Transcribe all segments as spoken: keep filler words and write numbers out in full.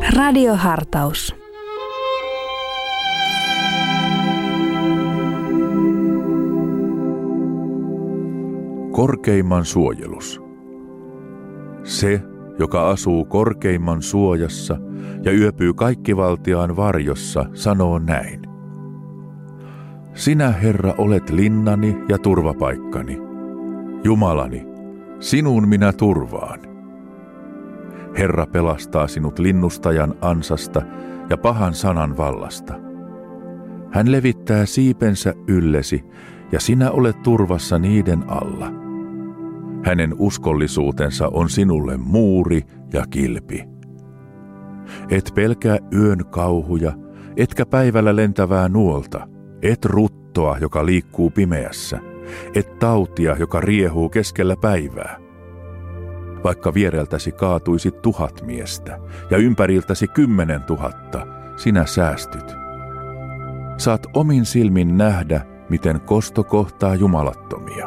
Radiohartaus. Korkeimman suojelus. Se, joka asuu korkeimman suojassa ja yöpyy kaikkivaltiaan varjossa, sanoo näin. Sinä, Herra, olet linnani ja turvapaikkani. Jumalani, sinuun minä turvaan. Herra pelastaa sinut linnustajan ansasta ja pahan sanan vallasta. Hän levittää siipensä yllesi, ja sinä olet turvassa niiden alla. Hänen uskollisuutensa on sinulle muuri ja kilpi. Et pelkää yön kauhuja, etkä päivällä lentävää nuolta, et ruttoa, joka liikkuu pimeässä, et tautia, joka riehuu keskellä päivää. Vaikka viereltäsi kaatuisi tuhat miestä ja ympäriltäsi kymmenen tuhatta, sinä säästyt. Saat omin silmin nähdä, miten kosto kohtaa jumalattomia.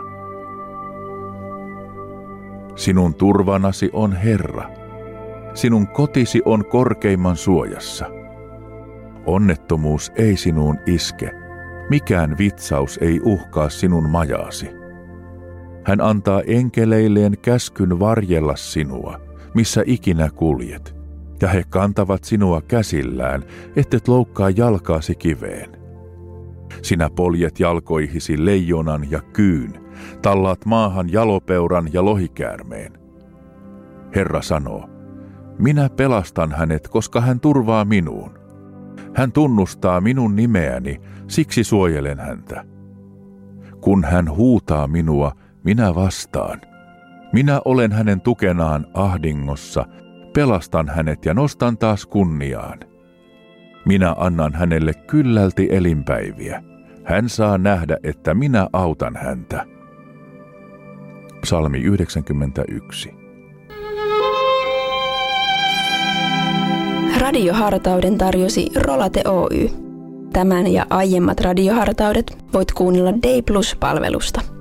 Sinun turvanasi on Herra. Sinun kotisi on korkeimman suojassa. Onnettomuus ei sinuun iske. Mikään vitsaus ei uhkaa sinun majaasi. Hän antaa enkeleilleen käskyn varjella sinua, missä ikinä kuljet, ja he kantavat sinua käsillään, ettet loukkaa jalkaasi kiveen. Sinä poljet jalkoihisi leijonan ja kyyn, tallaat maahan jalopeuran ja lohikäärmeen. Herra sanoo, minä pelastan hänet, koska hän turvaa minuun. Hän tunnustaa minun nimeäni, siksi suojelen häntä. Kun hän huutaa minua, minä vastaan. Minä olen hänen tukenaan ahdingossa, pelastan hänet ja nostan taas kunniaan. Minä annan hänelle kyllälti elinpäiviä. Hän saa nähdä, että minä autan häntä. Psalmi yhdeksänkymmentäyksi. Radiohartauden tarjosi Rolate Oy. Tämän ja aiemmat radiohartaudet voit kuunnella Day Plus-palvelusta.